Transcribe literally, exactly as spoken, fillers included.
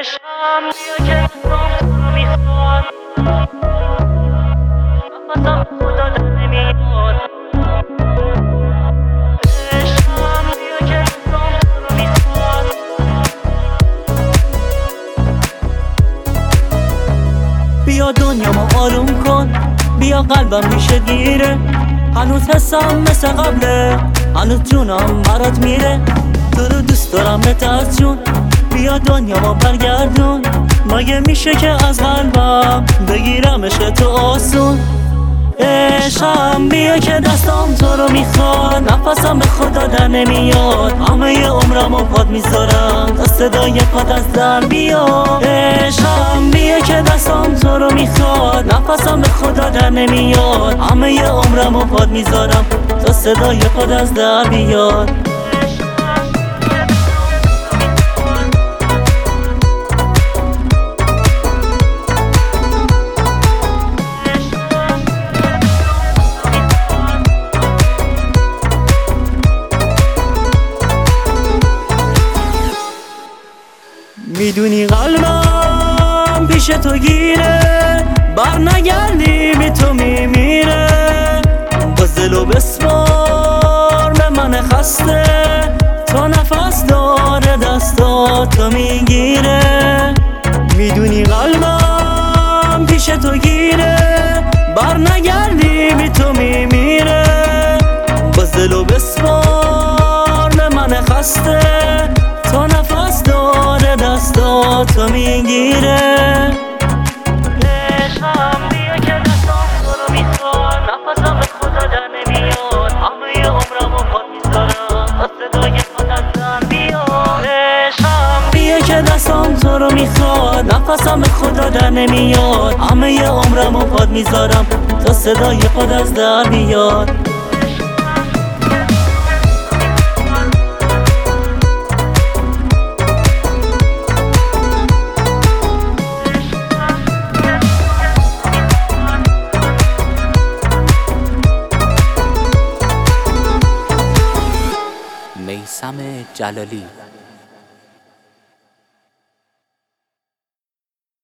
عشقم بیا که دستام تو رو میخواد، نفسم خدا در نمیاد. عشقم بیا که دستام تو رو میخواد. بیا دنیامو آروم کن، بیا قلبم میشه گیره، هنوز حسم مثل قبله، هنوز جونم برات میره. تو رو دوست دارم بهتر جون، بیا دنیامو برگردون. مگه میشه که از قلبم بگیرم عشق تو آسون؟ عشقم بیا که دستام تو رو میخواد، نفسم به خدا در نمیاد. همه عمرمو پاد میذارم تا صدای پاد از در بیاد. عشقم بیا که دستام تو رو میخواد، نفسم به خدا در نمیاد. همه عمرمو پاد میذارم تا صدای پاد از در بیاد. میدونی قلبم پیش تو گیره، بر نگردی بی تو میمیره. باز دلو بسپار به من خسته، تا نفس داره دستاتو میگیره. میدونی قلبم پیش تو گیره، بر نگردی بی تو میمیره. باز دلو بسپار به من خسته، تا نفس داره دستاتو میگیره. عشقم بیا که دستام تو رو میخواد، نفسم به خدا در نمیاد. همه عمرمو پاد میذارم تا صدای پاد از در بیاد. عشقم بیا که دستام تو رو میخواد، نفسم به خدا در نمیاد. همه عمرمو پاد میذارم تا صدای پاد از در بیاد. میثم جلالی